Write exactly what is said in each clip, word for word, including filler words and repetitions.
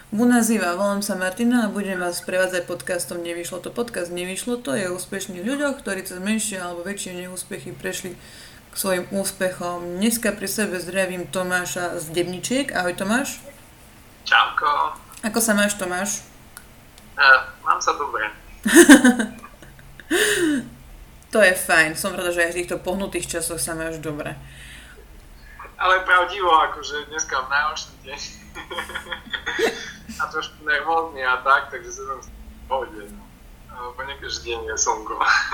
Bunazíva, volám sa Martina a budem vás prevádzať podcastom Nevyšlo to. Podcast Nevyšlo to je o úspešných ľuďoch, ktorí cez menšie alebo väčšie neúspechy prešli k svojim úspechom. Dneska pri sebe zdravím Tomáša z Debničiek. Ahoj Tomáš. Čauko. Ako sa máš, Tomáš? Uh, mám sa dobre. To je fajn, som rada, že aj v týchto pohnutých časoch sa máš dobre. Ale pravdivo, akože dneska mám najhorší deň. A trošku nervózny a tak, takže sa tam pohode. No. Po niekedy deň je slnko.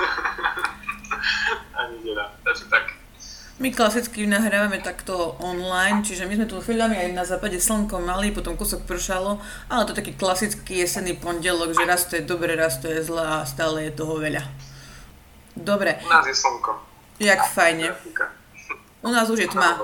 A nedela, takže tak. My klasicky nahrávame takto online, čiže my sme tu chvíľami aj na západe slnko mali, potom kúsok pršalo, ale to je taký klasický jesenný pondelok, že raz to je dobre, raz to je zle a stále je toho veľa. Dobre. U nás je slnko. Jak fajne. U nás už je tma.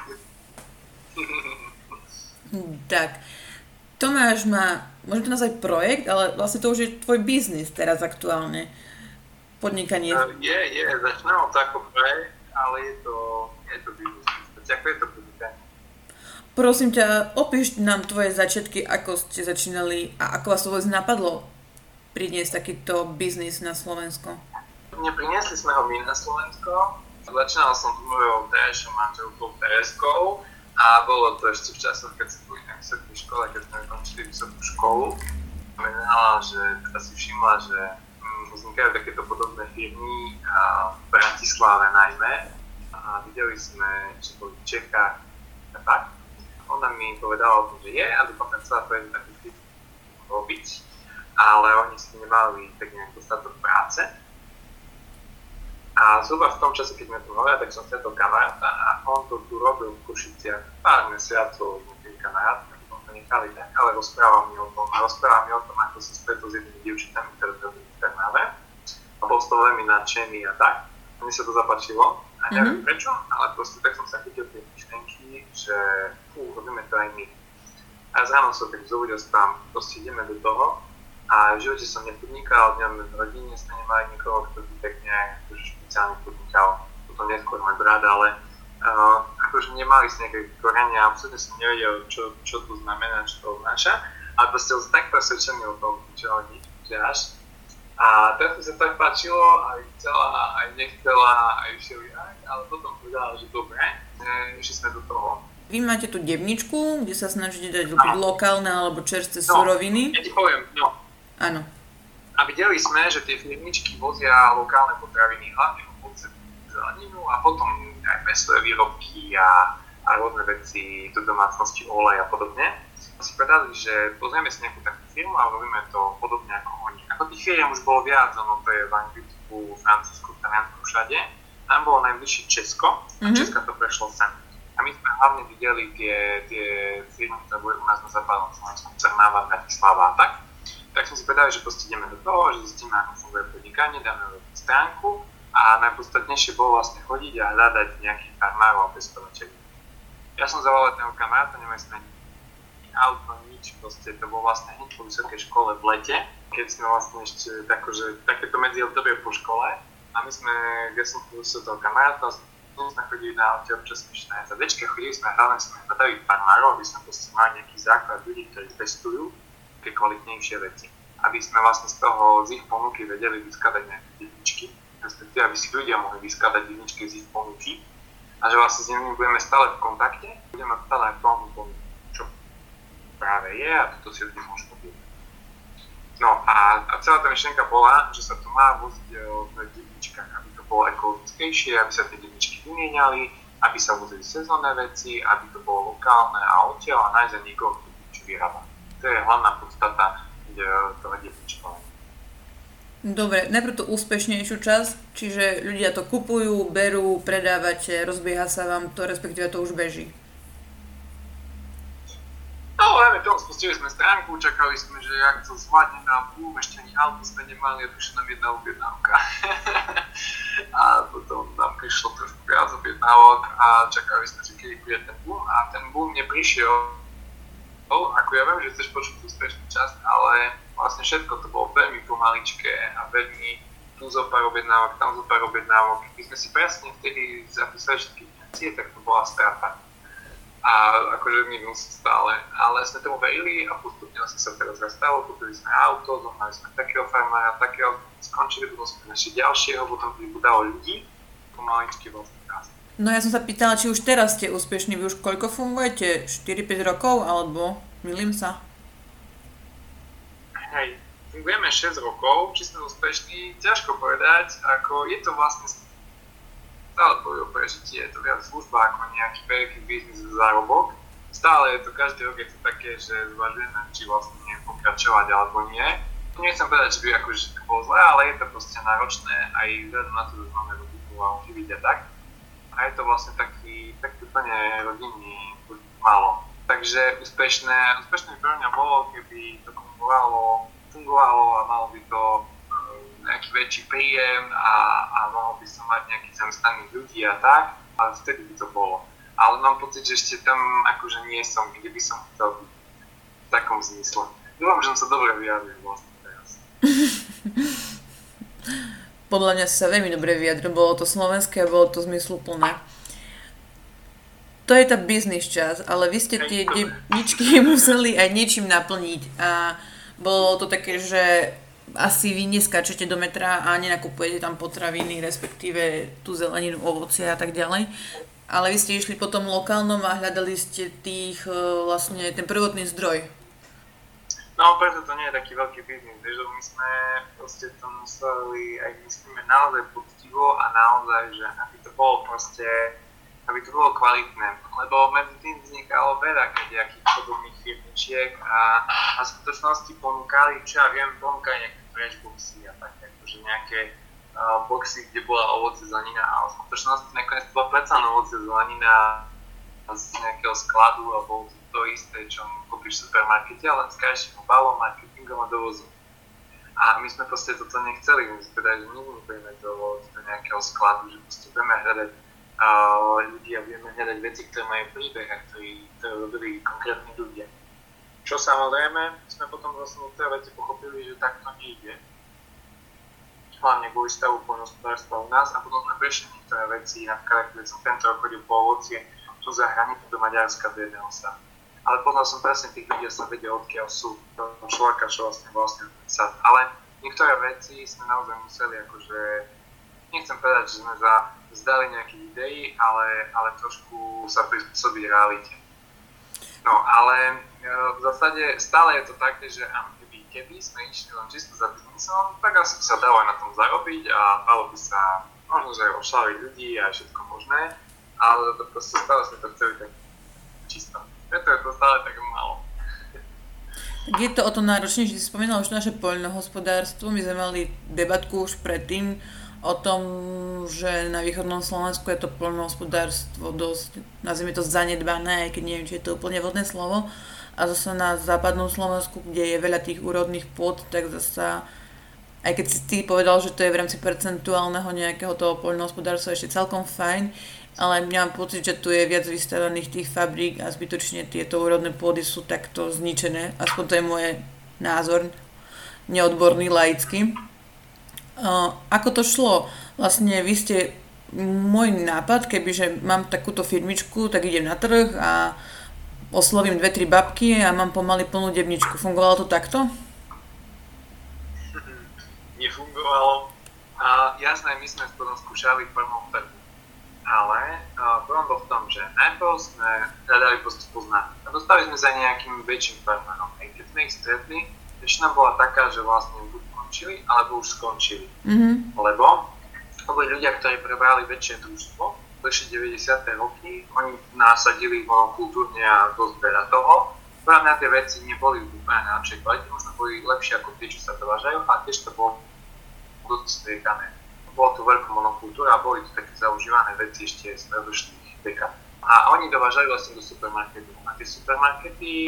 Tak. Tomáš má, môžem to nazvať projekt, ale vlastne to už je tvoj biznis teraz aktuálne. Podnikanie. Uh, je, je, začínalo to ako projekt, ale je to, je to biznis. Ako je to podnikanie? Prosím ťa, opíš nám tvoje začiatky, ako ste začínali a ako vás to vôbec napadlo priniesť takýto biznis na Slovensko. Nepriniesli sme ho my na Slovensko. Začínal som s mojou terajšou manželkou Tereskou a bolo to ešte v časoch, keď sme boli na vysokej škole, keď sme končili vysokú školu. Znamenala, že teda si všimla, že vznikajú takéto podobné firmy v Bratislave najmä a videli sme, že boli v Čechách a tak. Ona mi povedala o tom, že je a dokonca chcela to jednu takú firmu robiť, ale oni si nemali tak nejak dostatok práce. A zhruba v tom čase, keď sme tu hovorili, tak som stretol kamaráta a on to tu robil v Košiciach pár mesiacov s tým kamarátom, tak som to nechali tak, ale rozprával mi o tom, rozprával mi o tom, ako sa stretol s jednými dievčatami, ktoré to robili v Trnave a bol z toho veľmi nadšený a tak. A mi sa to zapáčilo a neviem mm-hmm. prečo, ale proste tak som sa chytil tej myšlenky, že fú, robíme to aj my. A z ráno sa tak zobudil spám, proste ideme do toho. A v živote som nepodnikal, neviem, v rodine sme nemali nikoho, kto by tak nejak akože špeciálne podnikal. Potom neskôr môj brat, ale uh, akože nemali sme nejaké korenia, absolútne som nevedel, čo, čo to znamená, čo to obnáša. Ale proste som tak presvedčený o tom, čo oni, že až. A teraz mi sa tak páčilo, aj chcela, aj nechcela, aj všeli aj, ale potom povedala, že dobre, išli sme do toho. Vy máte tú Debničku, kde sa snažíte dať robiť lokálne alebo čerstvé no, suroviny. Ja ti poviem, no. Áno. A videli sme, že tie firmičky vozia lokálne potraviny, hlavne ovoce, zeleninu a potom aj mäsové výrobky a, a rôzne veci do domácnosti, olej a podobne. Si povedali, že pozrieme si nejakú takú firmu a robíme to podobne ako oni. Ako tých firiem už bolo viac, ono to je v Anglicku, Francúzsku, Taliansku, všade. Tam bolo najbližšie Česko a mm-hmm. Česka to prešlo sem. A my sme hlavne videli tie, tie firmy, ktoré boli u nás na západnom Slovensku, Trnava, Bratislava a tak. Tak sme si povedali, že proste ideme do toho, že zistíme, ako funguje podnikanie, dáme robiť stránku a najpodstatnejšie bolo vlastne chodiť a hľadať nejakých farmárov a pestovateľov. Ja som zavolal toho kamaráta, nemali sme ani auto, nič, proste to bolo vlastne hneď po vysokej škole v lete, keď sme vlastne ešte tako, že, takéto medziobdobie po škole a my sme, kde som chodil toho kamaráta, sme chodili na tie občasné štájazadečky a chodili sme hlavne sme hľadali farmárov, aby sme proste mali nejaký základ ľudí, ktorí pestujú kvalitnejšie veci. Aby sme vlastne z toho, z ich ponuky vedeli vyskladať nejaké jedničky, respektíve aby si ľudia mohli vyskladať jedničky z ich ponuky a že vlastne s nimi budeme stále v kontakte, budeme mať stále aktuálnu ponuku, čo práve je a toto si ľudia môžu povedať. No a, a celá tá myšlienka bola, že sa to má voziť v jedničkách, aby to bolo ekologickejšie, aby sa tie jedničky vymieniali, aby sa vozili sezónne veci, aby to bolo lokálne a odtiaľ a nájsť za niekoho, kto niečo vyrába. To je hlavná podstata toho Debničkovania. Dobre, najprv tú úspešnejšiu časť, čiže ľudia to kupujú, berú, predávate, rozbieha sa vám to, respektíve to už beží. No, najmä tomu spustili sme stránku, čakali sme, že ak to zvládne na boom, ešte ani auto sme nemali a prišla nám jedna objednávka. A potom nám prišlo trošku viac objednávok a čakali sme, že kedy príde ten boom a ten boom neprišiel. No, ako ja viem, že chceš počuť úspešnú časť, ale vlastne všetko to bolo veľmi pomaličké a veľmi tu zo pár objednávok, tam zo pár objednávok. Keď sme si presne vtedy zapísali všetky financie, tak to bola strata. a akože minus stále, ale sme tomu verili a postupne sme sa teraz rastalo, kúpili sme auto, zohnali sme takého farmára, takého, skončili, potom sme našli ďalšieho, potom pribudalo ľudí, pomaličky vlastne rast. No ja som sa pýtala, či už teraz ste úspešní, vy už koľko fungujete? štyri päť rokov, alebo milím sa? Hej, fungujeme šesť rokov, či sme úspešní, ťažko povedať, ako je to vlastne stále boj o prežitie, je to viac služba ako nejaký veľký biznis zárobok. Stále je to, každý rok je to také, že zvažujeme, či vlastne pokračovať alebo nie. Nechcem povedať, že by akože to bolo zlé, ale je to proste náročné aj vzhľadom na to, že máme rodinu a živiť a tak. A je to vlastne taký, taký úplne rodinný málo. Takže úspešné, úspešné pre mňa bolo, keby to fungovalo, fungovalo a malo by to nejaký väčší príjem a, a mohol by som mať nejakých zamestnaných ľudí a tak, ale vtedy by to bolo. Ale mám pocit, že ešte tam akože nie som, kde by som chcel byť v takom zmysle. Dúfam, že som sa dobre vyjadril vlastne teraz. Podľa mňa sa veľmi dobre vyjadril, bolo to slovenské a bolo to zmysluplné. To je tá biznis čas, ale vy ste tie debničky museli aj niečím naplniť a bolo to také, že asi vy neskáčete do metra a nenakupujete tam potraviny, respektíve tú zeleninu, ovocie a tak ďalej. Ale vy ste išli po tom lokálnom a hľadali ste tých, vlastne ten prvotný zdroj. No, preto to nie je taký veľký biznis, vieš, my sme proste to museli aj myslíme naozaj poctivo a naozaj, že aby to bolo proste, aby to bolo kvalitné, lebo medzi tým vznikalo veľa nejakých podobných firmičiek a, a v skutočnosti ponúkali, čo ja viem, ponúkali nejaké fresh boxy a také, akože nejaké uh, boxy, kde bola ovoce zelenina, ale v skutočnosti nakoniec to bola predsa ovoce zelenina z nejakého skladu alebo to isté, čo kúpiš v supermarkete, ale s krajším obalom, marketingom a dovozom. A my sme proste toto nechceli, my sme povedali, že nikdy nepojeme do, do nejakého skladu, že proste budeme hľadať uh, ľudí a budeme hľadať veci, ktoré majú príbeh a ktoré robili konkrétni ľudia. Čo samozrejme, sme potom vlastne niektoré veci pochopili, že takto nejde. Hlavne kvôli stavu poľnohospodárstva u nás a potom sme prešli niektoré veci, napríklad keď som tento rok chodil po ovocie tu za hranicu do Maďarska do jedného sa. Ale poznal som presne tých ľudí a som vedel, odkiaľ sú človeka, čo vlastne vlastne sad. Ale niektoré veci sme naozaj museli akože, nechcem povedať, že sme za vzdali nejakých ideí, ale, ale trošku sa prispôsobiť realite. No ale v zásade stále je to také, že keby, keby sme išli len čisto za biznisom, tak asi by sa dalo aj na tom zarobiť a dalo by sa možno, že ošľaviť ľudí a všetko možné, ale to proste stále sme to chceli tak čisto. Preto je to stále tak málo. Je to o to náročnejšie, si spomínala už naše poľnohospodárstvo, my sme mali debatku už predtým o tom, že na východnom Slovensku je to poľnohospodárstvo dosť, nazvime to zanedbané, aj keď neviem, či je to úplne vhodné slovo. A zase na západnom Slovensku, kde je veľa tých úrodných pôd, tak zase, aj keď si ty povedal, že to je v rámci percentuálneho nejakého toho poľnohospodárstva ešte celkom fajn, ale mám pocit, že tu je viac vystavaných tých fabrík a zbytočne tieto úrodné pôdy sú takto zničené. Aspoň to je môj názor, neodborný, laický. Uh, ako to šlo? Vlastne vy ste, môj nápad, kebyže mám takúto firmičku, tak idem na trh a oslovím dve tri babky a mám pomaly plnú debničku. Fungovalo to takto? Nefungovalo. Uh, jasné, my sme potom skúšali prvnou trhu. Ale uh, problém bol v tom, že najprv sme hľadali proste poznať. A dostali sme za nejakým väčším farmárom. Aj keď sme ich stretli, väčšina bola taká, že vlastne buď končili, alebo už skončili. Mm-hmm. Lebo to boli ľudia, ktorí prebrali väčšie družstvo, prešli deväťdesiate roky, oni nasadili monokultúrne a dosť veľa toho. Podľa mňa tie veci neboli úplne na najlepšej kvalite, možno boli lepšie ako tie, čo sa dovážajú, a tiež to bolo dosť striekané. Bolo to veľká monokultúra a boli to také zaužívané veci ešte z predošlých dekád. A oni dovážali vlastne do supermarketu. A tie supermarkety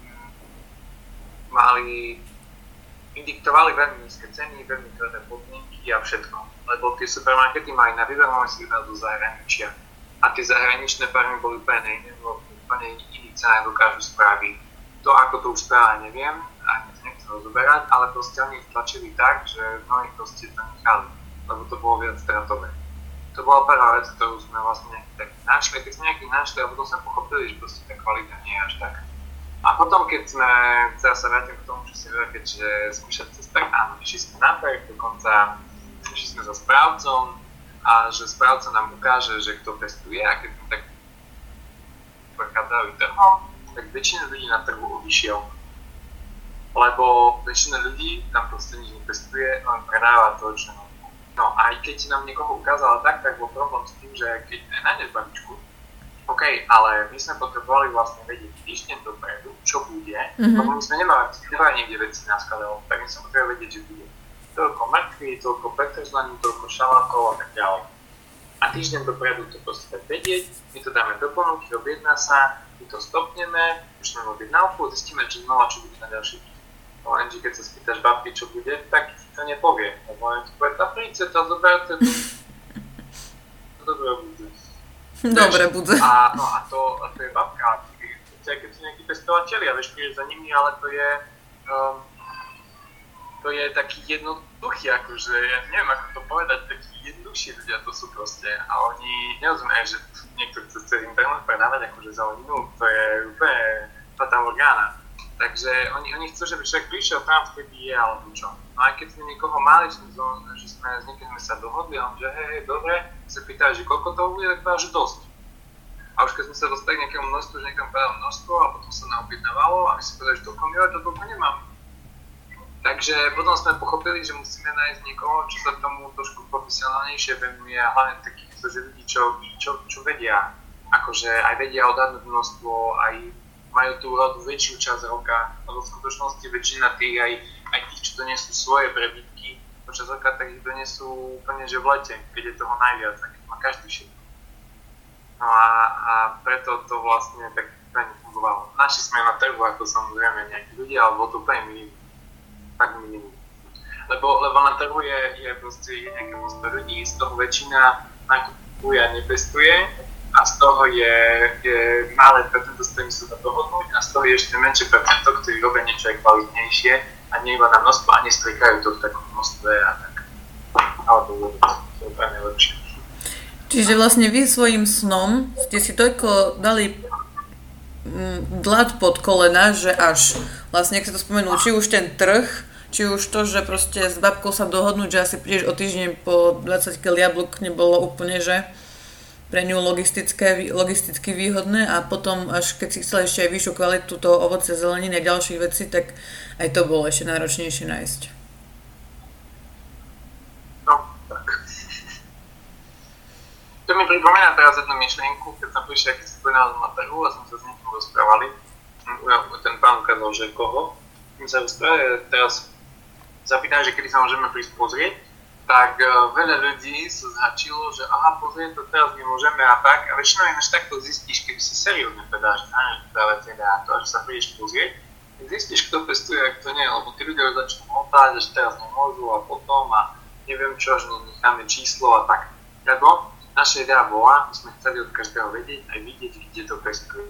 mali, indiktovali veľmi nízke ceny, veľmi tvrdé podmienky a všetko. Lebo tie supermarkety mali na výber môj signál do zahraničia. A tie zahraničné farmy boli úplne iné, úplne iný cena dokážu spraviť. To, ako to už spravia, neviem, ani to nechcem rozoberať, ale proste oni ich tlačili tak, že mnohí proste to nechali, lebo to bolo viac stratové. to bola prvá vec, ktorú sme vlastne tak našli, keď sme nejaký našli a potom sme pochopili, že proste tá kvalita nie je až tak. A potom, keď sme, teraz sa vrátim k tomu, čo si hovoril, keďže skúšať cez trh, áno, išli sme na trh, dokonca išli sme so správcom a že správca nám ukáže, že kto pestuje a keď sme tak prechádzali trhom, tak väčšina ľudí na trhu odišiel. Lebo väčšina ľudí tam proste nič nepestuje, len predáva to, čo nám. No a aj keď nám niekoho ukázala tak, tak bol problém s tým, že keď nájdeš babičku, OK, ale my sme potrebovali vlastne vedieť týždeň dopredu, čo bude, mm-hmm. lebo my sme nemali, nemali niekde veci na skladalo, tak my sme potrebovali vedieť, že bude toľko mŕtvy, toľko petržlení, toľko šalákov a tak ďalej. A týždeň dopredu to proste tak vedieť, my to dáme do ponuky, objedná sa, my to stopneme, počneme objednávku, zistíme, že znova čo bude na ďalší týždeň. Lenže keď sa spýtaš babky, čo bude, tak ti to nepovie, lebo on ti povie, tá príďte to, zoberte to, to dobré bude. Dobre bude. A, no a to, a to je babka, keď sú nejakí pestovateľi a vieš, prídeš za nimi, ale to je, um, to je taký jednoduchý, akože, ja neviem ako to povedať, taký jednoduchší ľudia to sú proste a oni nerozumejú, že niekto chce cez internet predávať akože za hodinu, to je úplne fatálna orgána. Takže oni, oni chcú, že by človek prišiel tam, vtedy je, alebo čo. No aj keď sme niekoho mali, že sme, že sme s niekým sme sa dohodli, a on že hej, hej, dobre, sa pýtali, že koľko toho bude, tak povedal, že dosť. A už keď sme sa dostali k nejakému množstvu, že niekam povedal množstvo a potom sa naobjednávalo a my si povedali, že toľko milióna, to toľko nemám. Takže potom sme pochopili, že musíme nájsť niekoho, čo sa tomu trošku profesionálnejšie venuje a hlavne takých ľudí, čo, čo, čo vedia. Akože aj vedia odhadnúť množstvo, aj majú tú rodu väčšiu časť roka, lebo v skutočnosti väčšina tých, aj, aj tých, čo donesú svoje prebytky počas roka, tak ich donesú úplne že v lete, keď je toho najviac, tak má každý všetko. No a, a preto to vlastne tak úplne fungovalo. Našli sme na trhu ako samozrejme nejakí ľudia, ale bolo to úplne minimum. Tak minimum. Lebo, lebo na trhu je, je proste je nejaké množstvo ľudí, z toho väčšina nakupuje a nepestuje, a z toho je, je malé percento, s ktorým sa dá dohodnúť a z toho je ešte menšie percento, ktorí robia niečo aj kvalitnejšie a nie iba na množstvo a nestriekajú to v takom množstve a tak. Ale to je úplne lepšie. Čiže vlastne vy svojím snom ste si toľko dali dlad pod kolena, že až vlastne, ak sa to spomenul, či už ten trh, či už to, že proste s babkou sa dohodnúť, že asi prídeš o týždeň po dvadsať kilogramov jablok, nebolo úplne, že pre ňu logistické, logisticky výhodné a potom až keď si chcela ešte aj vyššiu kvalitu toho ovocia, zeleniny a ďalších vecí, tak aj to bolo ešte náročnejšie nájsť. No, tak. To mi pripomína teraz jednu myšlienku, keď som prišiel, keď si povedal na trhu a sme sa s niekým rozprávali. Ten pán ukázal, že koho. My sa rozprávali, teraz zapýtam, že kedy sa môžeme prísť pozrieť. Tak uh, veľa ľudí sa zhačilo, že aha, pozrieť to teraz nemôžeme a tak. A väčšinou ináč takto zistíš, keby si seriózne pedáš, ale teda to, že sa prídeš pozrieť, tak zistíš, kto pestuje a kto nie, lebo tí ľudia už začnú motať, že teraz nemôžu a potom a neviem čo, že necháme číslo a tak. Lebo naša idea bola, my sme chceli od každého vedieť, aj vidieť, kde to pestuje.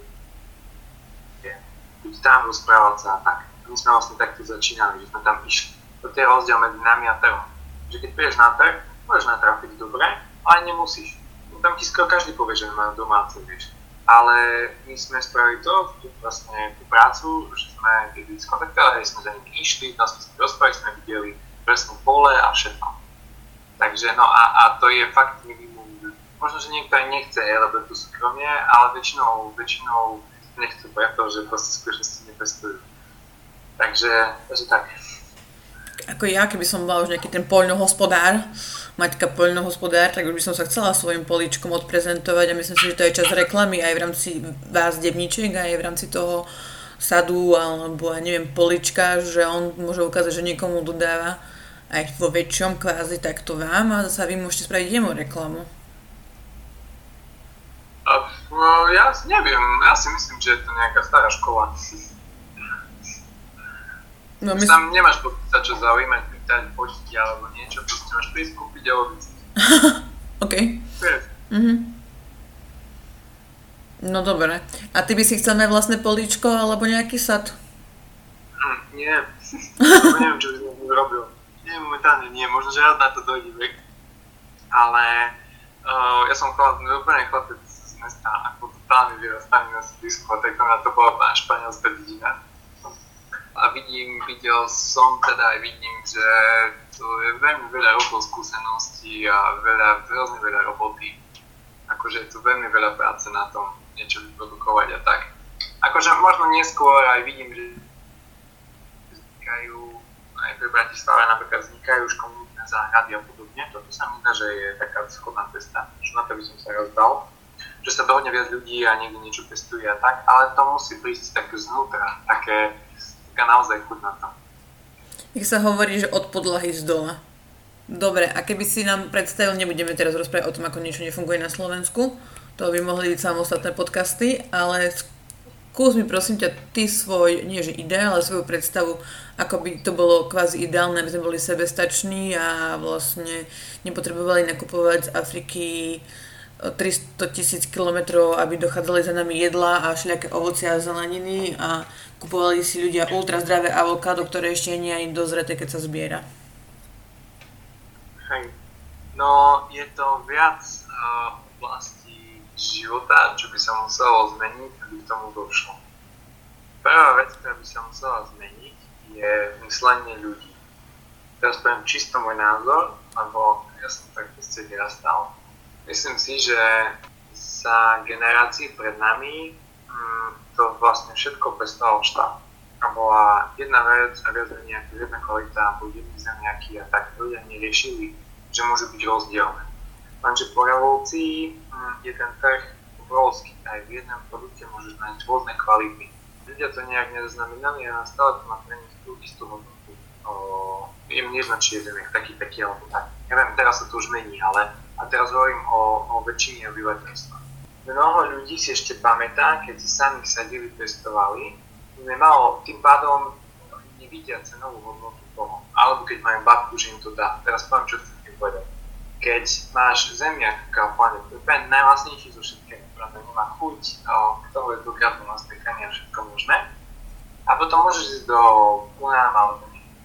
Byť tam, rozprávať sa a tak. My sme vlastne takto začínali, že sme tam išli. To je rozdiel medzi nami a trhom. Že keď prídeš na trh, môžeš natrafiť dobre, ale nemusíš. Tam ti skoro každý povie, že má domáce, vieš. Ale my sme spravili to, tú, vlastne tú prácu, že sme keď skontaktovali, sme za nimi išli, tam sme sa rozprávali, sme videli presnú pole a všetko. Takže no a, a to je fakt minimum. Možno, že niekto aj nechce, lebo je to súkromie, ale väčšinou, väčšinou nechcú preto, že proste skutočnosti nepestujú. Takže, takže tak. Ako ja, keby som bola už nejaký ten poľnohospodár, maťka poľnohospodár, tak už by som sa chcela svojim políčkom odprezentovať a myslím si, že to je čas reklamy aj v rámci vás Debničiek, aj v rámci toho sadu alebo ja neviem políčka, že on môže ukázať, že niekomu dodáva aj vo väčšom kvázi takto vám a zase vy môžete spraviť jemu reklamu. Uh, no, ja neviem, ja si myslím, že je to nejaká stará škola. No, my... Tam nemáš sa čo zaujímať, pýtať, počiť alebo niečo, proste máš prísť kúpiť a odísť. OK. Mhm. No dobre. A ty by si chcel mať vlastné políčko alebo nejaký sad? Hm, nie. Neviem, čo by som robil. Nie, momentálne nie, možno, že raz na to dojde vek. Ale Uh, ja som chlap, úplne chlapec z mesta, ako totálne vyrastaný na sídlisku, a tak to bola tá španielská dedina. A vidím, videl som, teda aj vidím, že to je veľmi veľa rokov skúseností a veľa, veľmi veľa roboty. Akože je tu veľmi veľa práce na tom niečo vyprodukovať a tak. Akože možno neskôr aj vidím, že vznikajú, aj pre Bratislave napríklad vznikajú už komunitné záhrady a podobne. Toto sa mi zdá, že je taká schodná cesta, že na to by som sa rozdal. Že sa dohodne viac ľudí a niekde niečo pestuje a tak, ale to musí prísť také znútra, také, taká naozaj chuť na to. Jak sa hovorí, že od podlahy z dola. Dobre, a keby si nám predstavil, nebudeme teraz rozprávať o tom, ako niečo nefunguje na Slovensku, to by mohli byť samostatné podcasty, ale skús mi prosím ťa ty svoj, nie že ideál, ale svoju predstavu, ako by to bolo kvázi ideálne, aby sme boli sebestační a vlastne nepotrebovali nakupovať z Afriky tristotisíc kilometrov, aby dochádzali za nami jedlá a všelijaké ovocia a zeleniny a kupovali si ľudia ultra zdravé avokádo, ktoré ešte nie je ani dozreté, keď sa zbiera. Hej. No, je to viac uh, oblastí života, čo by sa muselo zmeniť, aby k tomu došlo. Prvá vec, ktorá by sa musela zmeniť, je myslenie ľudí. Teraz poviem čisto môj názor, lebo ja som tak proste vyrastal. Myslím si, že za generácií pred nami hm, to vlastne všetko pestoval štát. A bola jedna vec a viac menej nejaká jedna kvalita, boli jedni zemiaky a tak ľudia neriešili, že môžu byť rozdielne. Lenže po revolúcii hm, je ten trh obrovský. Aj v jednom produkte môžeš nájsť rôzne kvality. Ľudia to nejak nezaznamenali a stále to má pre nich tú istú hodnotu. Im nejedno, či je zemiak taký, taký alebo tak. Neviem, teraz sa to už mení, ale a teraz hovorím o, o väčšine obyvateľstva. Mnoho ľudí si ešte pamätá, keď si sami sadili, pestovali, nemalo, tým pádom nevidia cenovú hodnotu toho. Alebo keď majú babku, že im to dá. Teraz poviem, čo chcem tým povedať. Keď máš zemiak v Kalpane, to je úplne najvlastnejší zo všetkého, pravda, nemá chuť, k tomu je to krátko nastekanie a všetko možné. A potom môžeš ísť do Kunám alebo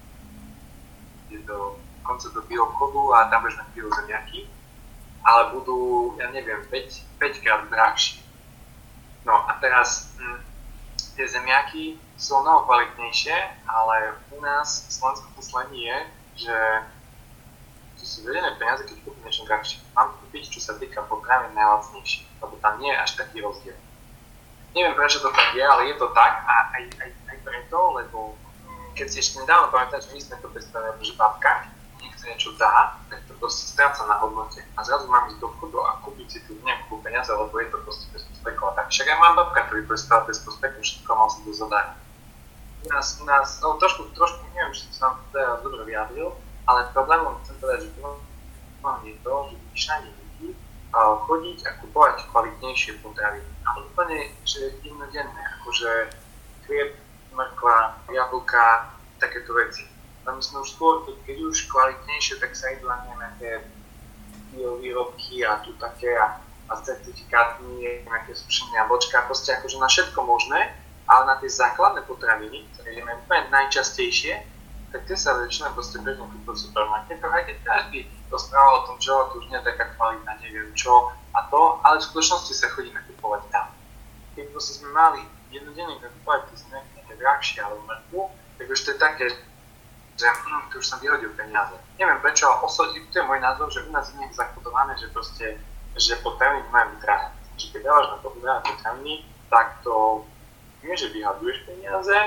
ísť do konca do bioobchodu a tam budeš mať biozemiaky, ale budú, ja neviem, päť, päť krát drahšie. No a teraz hm, tie zemiaky sú mnoho kvalitnejšie, ale u nás v Slovensku poslední je, že to sú vedené peniaze, keď kúpim niečo drahšie. Mám kúpiť, čo sa týka potravín najlacnejšie, lebo tam nie je až taký rozdiel. Neviem, prečo to tak je, ale je to tak a aj, aj, aj preto, lebo keď si ešte nedávno pamätáš, že my sme to predstavili, že babka niekto niečo dá, tak to proste stráca na hodnote. A zrazu mám ísť do obchodu a kúpiť si tu nejakú peniaze, lebo je to proste bez prospeku. A tak však aj mám babka, ktorý predstavil bez prospeku, všetko mal sa to zadať. U nás, u nás, no trošku, trošku, neviem, či som to teraz dobre vyjadril, ale problémom chcem povedať, že problémom je to, že vyšanie ľudí chodiť a kupovať kvalitnejšie potraviny. Ale úplne, že jednodenné, akože chlieb, mrkva, jablka, takéto veci. A my sme už skôr, keď už kvalitnejšie, tak sa idú aj nejaké biovýrobky a tu také a, a certifikátmi, nejaké sušené jablčka, proste akože na všetko možné, ale na tie základné potraviny, ktoré ideme úplne najčastejšie, tak tie sa väčšinou proste bežne kúpujú v supermarketoch, aj keď každý rozprával o tom, že to už nie je taká kvalita, neviem čo a to, ale v skutočnosti sa chodí nakupovať tam. Keď proste sme mali jednodenne nakupovať tie snacky nejaké drahšie alebo mrkvu, tak už to je také, že hm, tu už som vyhodil peniaze. Neviem prečo, ale osobne, to je môj názor, že u nás je nejak zakodované, že proste, že potraviny majú byť drahé. Že keď dávaš na to drahé potraviny, tak to nie, že vyhaduješ peniaze,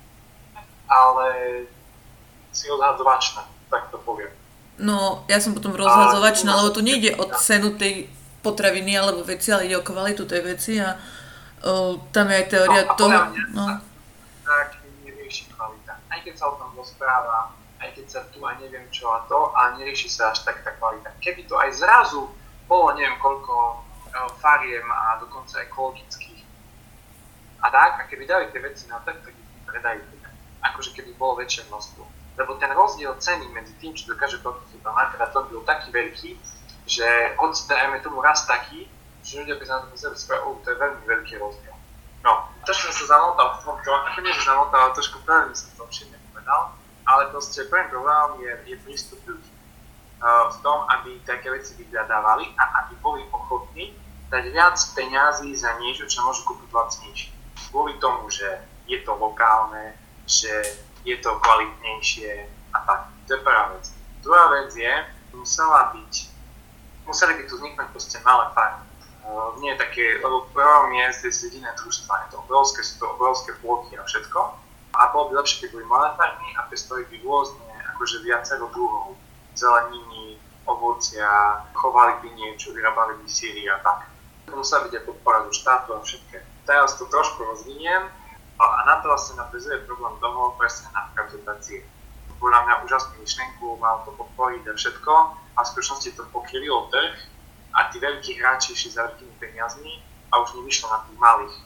ale si rozhadzovačná, tak to poviem. No, ja som potom rozhadzovačná, lebo tu nejde o cenu tej potraviny alebo veci, ale ide o kvalitu tej veci a uh, tam je aj teória no, toho. No. Tak nerieši kvalita. Aj keď sa o tom rozpráva, aj keď sa tu aj neviem čo a to, ale nerieši sa až tak tá kvalita. Keby to aj zrazu bolo neviem koľko fariem a dokonca ekologických a tak, a keby dali tie veci na trh, tak ich predajú teda. Akože keby bolo väčšie množstvo. Lebo ten rozdiel ceny medzi tým, čo dokáže produktovať supermarket a to byl taký veľký, že hoď dajme tomu raz taký, že ľudia by sa na to museli spraviť, oh, to je veľmi veľký rozdiel. No, trošku som sa zamotal v tomto, ako nie, že zamotal, ale trošku pravne som to všimne povedal, ale proste prvým problémom je, je prístup ľudí. v tom, aby také veci vyhľadávali a aby boli ochotní dať viac peňazí za niečo, čo môžu kúpiť lacnejšie. Kvôli tomu, že je to lokálne, že je to kvalitnejšie a tak. To je prvá vec. Druhá vec je, musela byť, museli by tu vzniknúť proste malé farmy. Uh, nie také, lebo v prvom mieste sú jediné družstva, je to obrovské, sú to obrovské plochy a všetko. A bolo by lepšie, keď boli malé farmy a pestovali by rôzne, akože viacero druhov zeleniny, ovocia, chovali by niečo, vyrábali by síry a tak. To musela byť aj podpora zo štátu a všetké. Teraz to trošku rozviniem a na to vlastne nadväzuje problém toho presne napríklad dotácie. Podľa mňa úžasnú myšlenku, mal to podporiť a všetko a v skutočnosti to pokrylo trh a tí veľkí hráči išli za veľkými peniazmi a už nevyšlo na tých malých.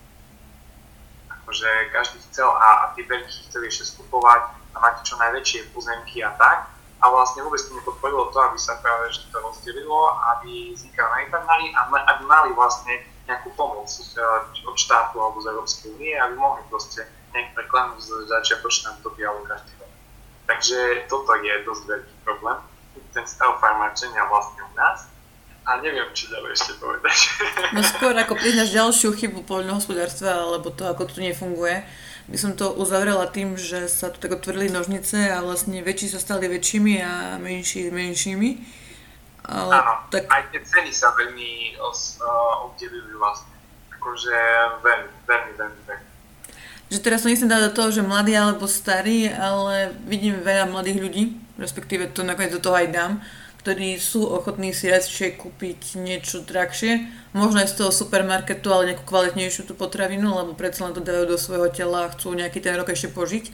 Akože každý chcel a, a tí veľkí chceli ešte skupovať a mať čo najväčšie pozemky a tak. A vlastne vôbec to nepodporilo to, aby sa práve že to rozdelilo, aby vznikali najfarmári a aby mali vlastne nejakú pomoc od štátu alebo z Európskej únie, aby mohli proste nejak preklenúť z začiatočného obdobia alebo každý rok. Takže toto je dosť veľký problém, ten stav farmáčenia vlastne u nás. A neviem, či ďalej ešte povedať. No skôr ako priznáš ďalšiu chybu poľnohospodárstva, alebo to, ako to nefunguje, by som to uzavrela tým, že sa tu tak otvorili nožnice a vlastne väčší sa stali väčšími a menší menšími. Ale áno, tak... aj tie ceny sa veľmi os, uh, obdivili vlastne. Akože veľmi, veľmi, veľmi, veľmi. Že teraz som nechcem dať do toho, že mladí alebo starí, ale vidím veľa mladých ľudí, respektíve to nakoniec do toho aj dám, ktorí sú ochotní si radšej kúpiť niečo drahšie, možno aj z toho supermarketu, ale nejakú kvalitnejšiu tú potravinu, lebo predsa len to dávajú do svojho tela a chcú nejaký ten rok ešte požiť.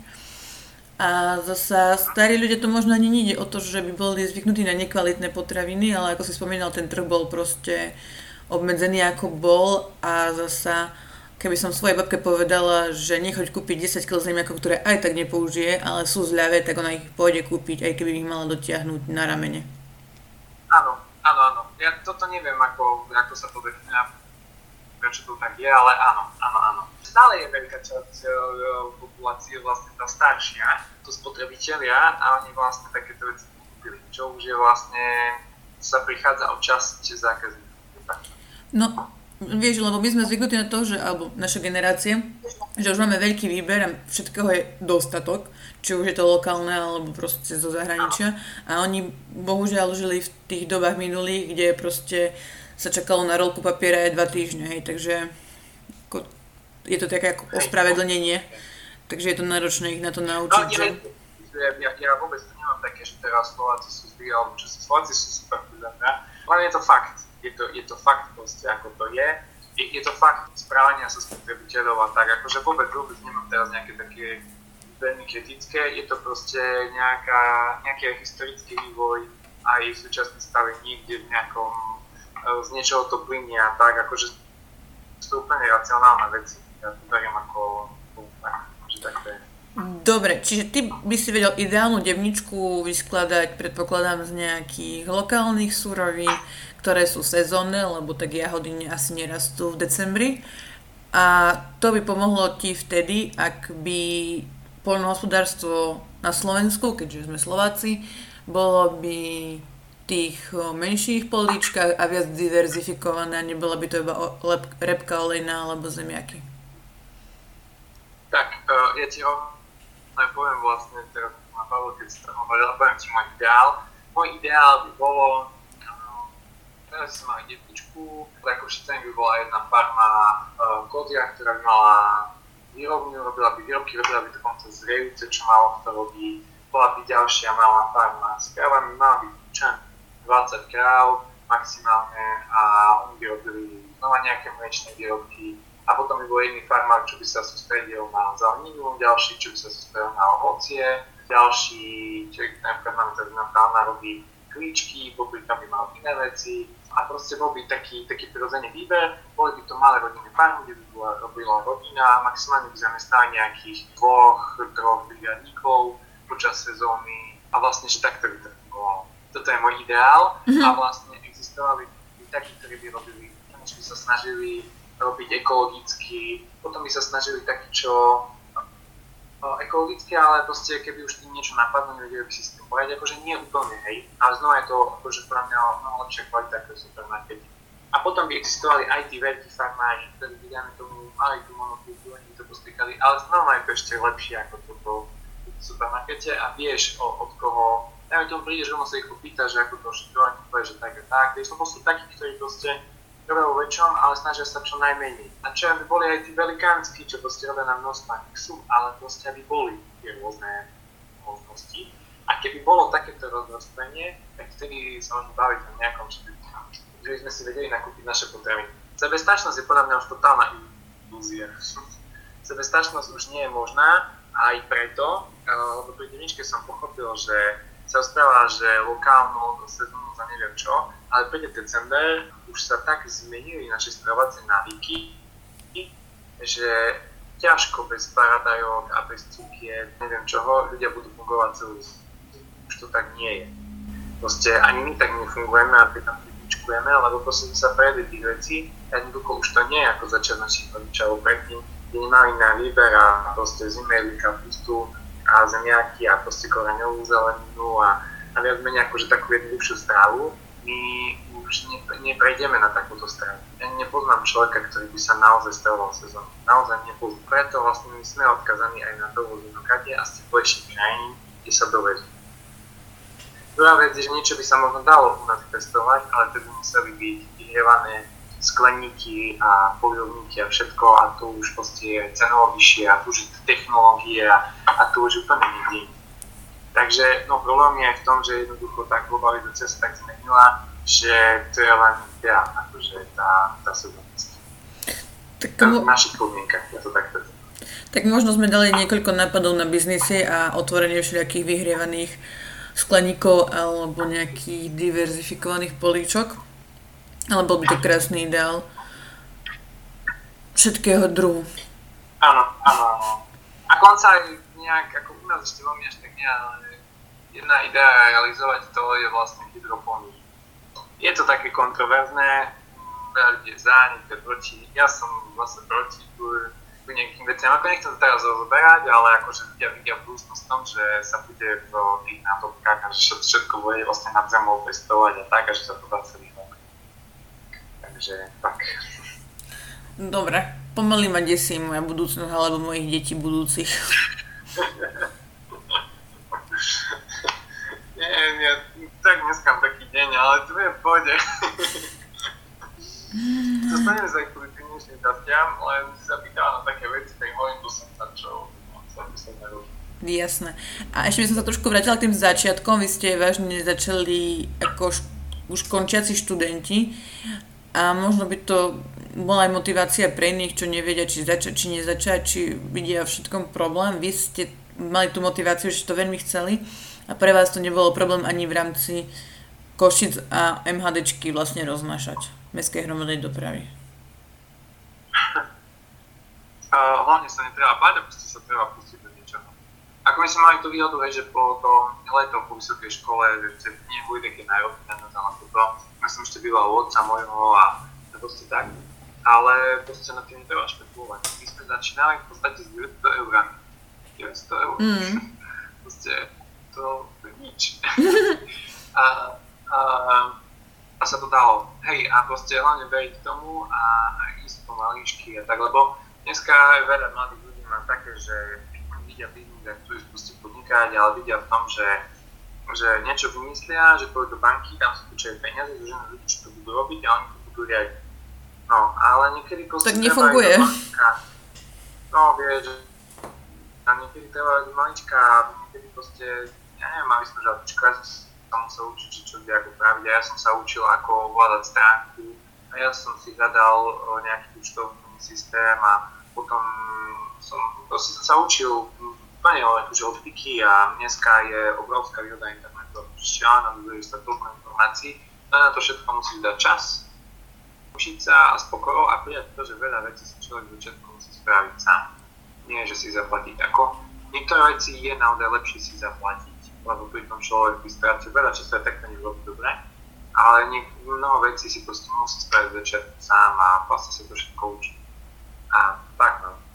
A zasa starí ľudia to možno ani nejde o to, že by boli zvyknutí na nekvalitné potraviny, ale ako si spomínal, ten trh bol proste obmedzený ako bol a zasa keby som svojej babke povedala, že nechoď kúpiť desať kilogramov zemiakov, ktoré aj tak nepoužije, ale sú zľavé, tak ona ich pôjde kúpiť, aj keby ich mala dotiahnuť na ramene. Áno, áno, áno. Ja toto neviem, ako, ako sa to definuje, prečo to tak je, ale áno, áno, áno. Stále je veľká časť populácie vlastne tá staršia, to spotrebitelia a oni vlastne takéto veci kúpili, čo už je vlastne, sa prichádza o časť zákazníkov. No, vieš, lebo my sme zvyknutí na to, že, alebo naša generácia, že už máme veľký výber a všetkého je dostatok, či už je to lokálne alebo proste zo zahraničia a oni bohužiaľ žili v tých dobách minulých, kde proste sa čakalo na rolku papiera aj dva týždne, hej, takže je to také ako ospravedlnenie, takže je to náročné ich na to naučiť. No, ja, ja, ja, ja vôbec to nemám také, že teraz Slováci sú zlí, alebo čo sa Slováci sú super príjemné, ale je to fakt, je to, je to fakt proste, ako to je. Je, je to fakt správania sa spotrebiteľov a tak, akože vôbec, vôbec nemám teraz nejaké také veľmi kritické, je to proste nejaká, nejaký historický vývoj aj v súčasnej stave niekde v nejakom, z niečoho to plynie a tak, akože sú to úplne racionálne veci, ja to beriem ako, tak, že tak to je. Dobre, čiže ty by si vedel ideálnu devničku vyskladať, predpokladám, z nejakých lokálnych surovín, ktoré sú sezónne, lebo tak jahody asi nerastú v decembri. A to by pomohlo ti vtedy, ak by poľnohospodárstvo na Slovensku, keďže sme Slováci, bolo by tých menších políčkach a viac diverzifikované, nebola by to iba repka olejná alebo zemiaky. Tak, uh, ja ti ho aj poviem vlastne, teraz ma Pavel, keď si to hovoril, poviem ti môj ideál. Môj ideál by bolo, uh, teraz som mal detničku, ako všetkým by bola jedna farma uh, kozia, ktorá by mala výrobňu, robila by výrobky, robila by dokonca zrejúce, čo málo kto robí. Bola by ďalšia malá farma s krávami, mala by čo dvadsať kráv maximálne a oni by robili znova nejaké mliečne výrobky. A potom by bol iný farmár, čo by sa sústredil na zeleninu, ďalší, čo by sa sústredil na ovocie, ďalší, čo napríklad máme tak napríklad robí klíčky, popri tam by mal iné veci a proste bol by taký, taký prirodzený výber, boli by to malé rodinné farmy, kde by bola, robila rodina, maximálne by zamestnali nejakých dvoch, troch brigádníkov počas sezóny a vlastne, že takto by to bolo. Toto je môj ideál mm-hmm. a vlastne existovali by takí, ktorí by robili, by sa snažili robiť ekologicky, potom by sa snažili takí, čo ekologické, ale proste keby už tým niečo napadlo, nevedeli by si s tým povedať, akože nie úplne, hej, ale znova je to akože pre mňa mnoho lepšia kvalita ako v supermarkete. A potom by existovali aj tí veľkí farmári, ktorí by dáme tomu mali tú monokultúru, oni to postrekali, ale znova je to ešte lepšie ako toto v supermarkete a vieš od koho, ja mi tomu prídeš, rovno sa ich opýta, že ako to všetko, a povie, že tak a tak, vieš, to sú takí, ktorí proste robia vo väčšom, ale snažia sa čo najmenej. A čo aby boli aj tí velikánsky, čo proste robia na množstvách, sú, ale proste aby boli tie rôzne možnosti. A keby bolo takéto rozrostenie, tak vtedy sa môžeme baviť o nejakom, že by sme si vedeli nakúpiť naše potraviny. Sebestačnosť je podľa mňa už totálna ilúzia. Sebestačnosť už nie je možná a aj preto, lebo pri jedničke som pochopil, že sa rozpráva, že lokálnu sezónu za neviem čo, ale príde december, už sa tak zmenili naše stravovacie návyky, že ťažko bez paradajok a bez cukier, neviem čoho, ľudia budú fungovať celú. Už to tak nie je. Proste ani my tak nefungujeme a pri tom kritičkujeme, lebo proste sa prejedli tých vecí a jednoducho už to nie je ako začať našich rodičov predtým, kde nemali na výber a proste zimeli kapustu a zemiaky a proste koreňovú zeleninu a, a viac menej akože takú jednoduchšiu stravu. My už ne, neprejdeme na takúto stravu. Ja nepoznám človeka, ktorý by sa naozaj stravoval sezónu. Naozaj nepoznám. Preto vlastne my sme odkazaní aj na dovoz vinogradia a z teplejších krajín, kde sa dovezú. Druhá vec je, že niečo by sa možno dalo u nás pestovať, ale to by museli byť vyhrievané skleníky a polievníky a všetko a to už proste je cenovo vyššie a tu už je technológie a, a tu už úplne niekde. Takže no, problém je v tom, že jednoducho tá globalizácia sa tak zmenila, že to je len ja, akože tá, tá sezónnosť. V našich podmienkach, ja to takto. Tak možno sme dali niekoľko nápadov na biznisy a otvorenie všelijakých vyhrievaných skleníkov alebo nejakých diverzifikovaných políčok. Ale bol by to krásny ideál všetkého druhu. Áno, áno, áno. A konca aj nejak, ako u nás ešte veľmi až tak nie, ale jedna idea realizovať to je vlastne hydroponia. Je to také kontroverzné, veľa ľudí je za, niekto je proti, ja som vlastne proti ku nejakým veciam, ako nechcem to teraz rozoberať, ale akože ľudia vidia budúcnosť v tom, že sa bude v tých nádobkách a že všetko bude vlastne nad zemou pestovať a tak, a že sa to dá celý rok. Takže tak. Dobre, pomaly ma desí moja budúcnosť alebo mojich detí budúcich. Nie, nie, tak dneska mám taký deň, ale to je v pohode. Dostaneme sa k dnešným častiam, len si sa pýtala na také veci, tak hovorím to som začal, sa by som nerobí. Jasné. A ešte by som sa trošku vrátila k tým začiatkom. Vy ste vážne začali ako š- už končiaci študenti. A možno by to bola aj motivácia pre iných, čo nevedia, či začať, či nezačať, či vidia v všetkom problém. Vy ste mali tú motiváciu, že to veľmi chceli a pre vás to nebolo problém ani v rámci Košic a MHDčky vlastne roznášať mestskej hromadnej dopravy. Uh, hlavne sa netreba báť a proste sa treba pustiť do niečoho. Ako my sme mali tú výhodu, hej, že po tom leto po vysokej škole, že nebude také náročné na toto. Ja som ešte býval u otca mojho a proste tak, ale proste na tým netreba špekulovať. My sme začínali v podstate s deväťsto eurami. deväťsto eur. Mm. Proste to, to je nič. a, a, a sa to dalo. Hej, a proste hlavne veriť tomu a, a ísť po maličky a tak, lebo dneska aj veľa mladých ľudí má také, že vidia biznis a chcú ísť proste podnikať, ale vidia v tom, že že niečo vymyslia, že pôjdu do banky, tam sa púčajú peniaze, že ľudí, čo to budú robiť a oni to budú riadiť. No, ale niekedy proste tak nefunguje. No, vieš, a niekedy treba ísť malička, niekedy proste, ja neviem, mali sme žabičku, ja som sa musel učiť, čo vie ako praviť, a ja som sa učil, ako ovládať stránku, a ja som si hľadal nejaký účtovný systém a potom som, proste som sa učil úplne akože od piky a dneska je obrovská výhoda internetu. Šialená, dozvieš sa toľko informácií, na to všetko musíš dať čas, učiť sa a s pokorou a prijať to, že veľa vecí si človek v začiatku musí spraviť sám. Nie, že si zaplatiť ako. Niektoré veci je naozaj lepšie si zaplatiť, lebo pri tom človek by strátil veľa času aj takto nebolo dobre, ale niek- mnoho vecí si proste musí spraviť v začiatku sám a vlastne sa to všetko učiť. A tak no.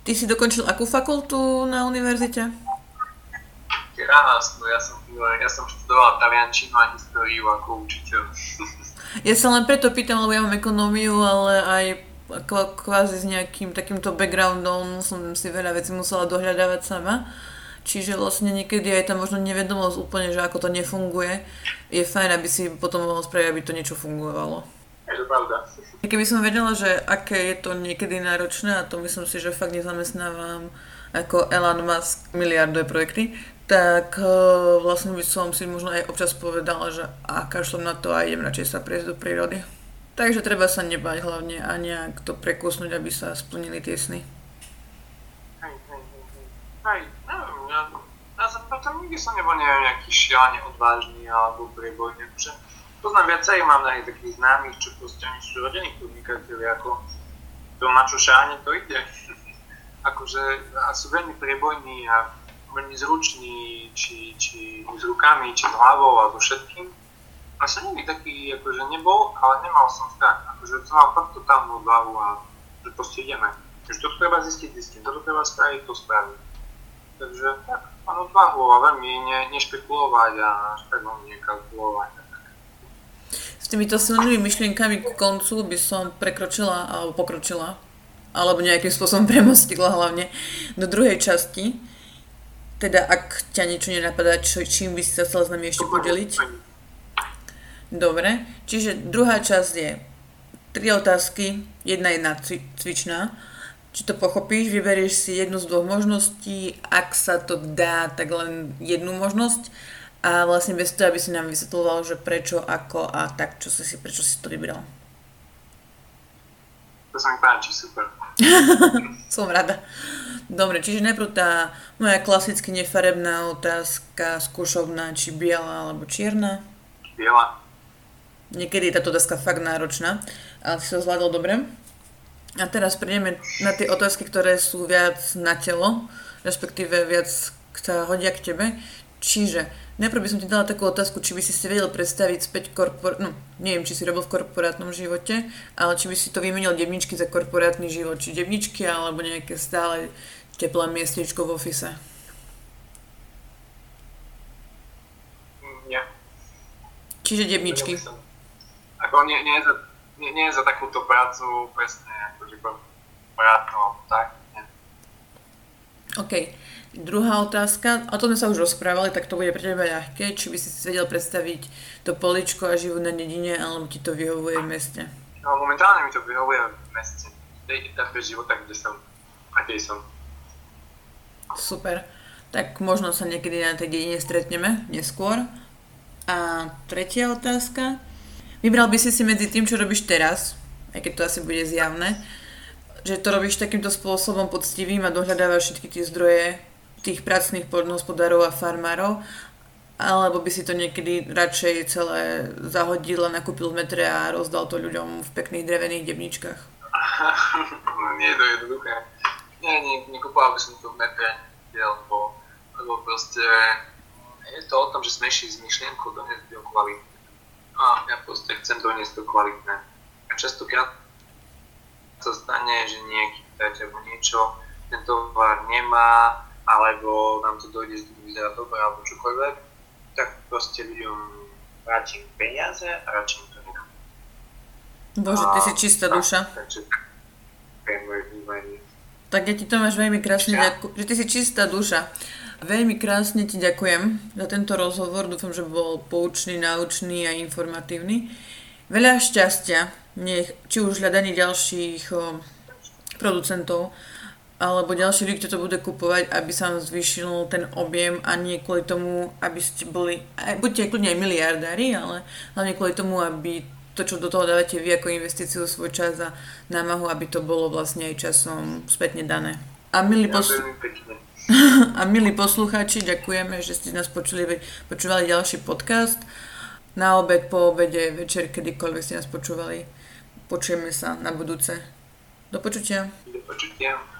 Ty si dokončil akú fakultu na univerzite? Ráno, no ja som, ja som študoval taliančinu a históriu ako učiteľ. Ja sa len preto pýtam, lebo ja mám ekonómiu, ale aj kvázi s nejakým takýmto backgroundom som si veľa vecí musela dohľadávať sama. Čiže vlastne niekedy aj tam možno nevedomosť úplne, že ako to nefunguje. Je fajn, aby si potom mohol spraviť, aby to niečo fungovalo. Je to pravda. Keby som vedela, že aké je to niekedy náročné, a to myslím si, že fakt nezamestnávam ako Elon Musk miliardové projekty, tak uh, vlastne by som si možno aj občas povedala, že a kašlem na to a idem radšej sa prejsť do prírody. Takže treba sa nebať hlavne a nejak to prekusnúť, aby sa splnili tie sny. Hej, hej, hej, hej. Hej, neviem, ja, ja som potom nikdy som nebol neviem, nejaký šialene odvážny alebo priebojný, že poznám viacej, mám aj takých známych, čo proste oni sú rodení podnikatelia, ako to na čo šáne to ide. Akože a sú veľmi priebojní a veľmi zruční, či, či s rukami, či s hlavou a so všetkým. A som nikdy taký, akože nebol, ale nemal som strach. Akože som mal fakt totálnu odvahu a že proste ideme. Takže toto treba zistiť, zistím, toto treba spraviť, to spraviť. Takže tak, mám odvahu a veľmi ne, nešpekulovať a až tak veľmi nekalkulovať. S týmito silnými myšlienkami k koncu by som prekročila alebo pokročila, alebo nejakým spôsobom premostila hlavne do druhej časti. Teda ak ťa niečo nenapadá, čo, čím by si sa chcela s nami ešte podeliť. Dobre, čiže druhá časť je tri otázky, jedna jedna cvičná. Či to pochopíš, vyberieš si jednu z dvoch možností, ak sa to dá, tak len jednu možnosť a vlastne bez toho, aby si nám vysvetľoval, že prečo, ako a tak, čo si, prečo si to vybral. To sa mi páči, super. Som rada. Dobre, čiže najprv tá moja klasicky nefarebná otázka, skúšovná, či biela alebo čierna. Biela. Niekedy je táto otázka fakt náročná, ale si to zvládol dobre. A teraz prejdeme na tie otázky, ktoré sú viac na telo, respektíve viac sa hodia k tebe. Čiže najprv by som ti dala takú otázku, či by si si vedel predstaviť späť korpor... No, neviem, či si robil v korporátnom živote, ale či by si to vymenil debničky za korporátny život. Či debničky, alebo nejaké stále teplé miestečko v office. Nie. Čiže debničky. Ako nie, nie, za, nie, nie za takúto prácu presne, akože korporátno, alebo tak. Nie. OK. Druhá otázka, o tom sme sa už rozprávali, tak to bude pre teba ľahké. Či by si si vedel predstaviť to poličko a život na dedine, alebo ti to vyhovuje v meste? No, momentálne mi to vyhovuje v meste. V tej etape života, kde som, akej som. Super. Tak možno sa niekedy na tej dedine stretneme neskôr. A tretia otázka. Vybral by si si medzi tým, čo robíš teraz, aj keď to asi bude zjavné, že to robíš takýmto spôsobom poctivým a dohľadávaš všetky tie zdroje tých pracných poľnohospodárov a farmárov, alebo by si to niekedy radšej celé zahodil a nakúpil v metre a rozdal to ľuďom v pekných drevených debničkách? Nie je to jednoduché. Nie, nie, nekúpoval by som to v metre, lebo, lebo proste je to o tom, že sme išli s myšlienkou doniesť do kvality. A ja proste chcem doniesť to kvalitné. A častokrát sa stane, že nejaký pýtateľ niečo, ten tovar nemá, alebo nám to dojde, že to vyzerá dobre, alebo čokoľvek, tak proste ľuďom vrátim peniaze a radšej to nedám. Bože, ty si čistá duša. Takže to je moje vnímanie. Tak ja ti to máš veľmi krásne ďakujem, že ty si čistá duša. Veľmi krásne ti ďakujem za tento rozhovor, dúfam, že bol poučný, naučný a informatívny. Veľa šťastia, nech či už hľadanie ďalších o, producentov, alebo ďalší ľudí, kto to bude kupovať, aby sa vám zvýšil ten objem a nie kvôli tomu, aby ste boli, aj, buďte kľudne aj miliardári, ale hlavne kvôli tomu, aby to, čo do toho dávate vy ako investíciu, svoj čas a námahu, aby to bolo vlastne aj časom spätne dané. A milí, posl- a milí poslucháči, ďakujeme, že ste nás počuli, počúvali ďalší podcast. Na obed, po obede, večer, kedykoľvek ste nás počúvali. Počujeme sa na budúce. Do počutia. Do počutia.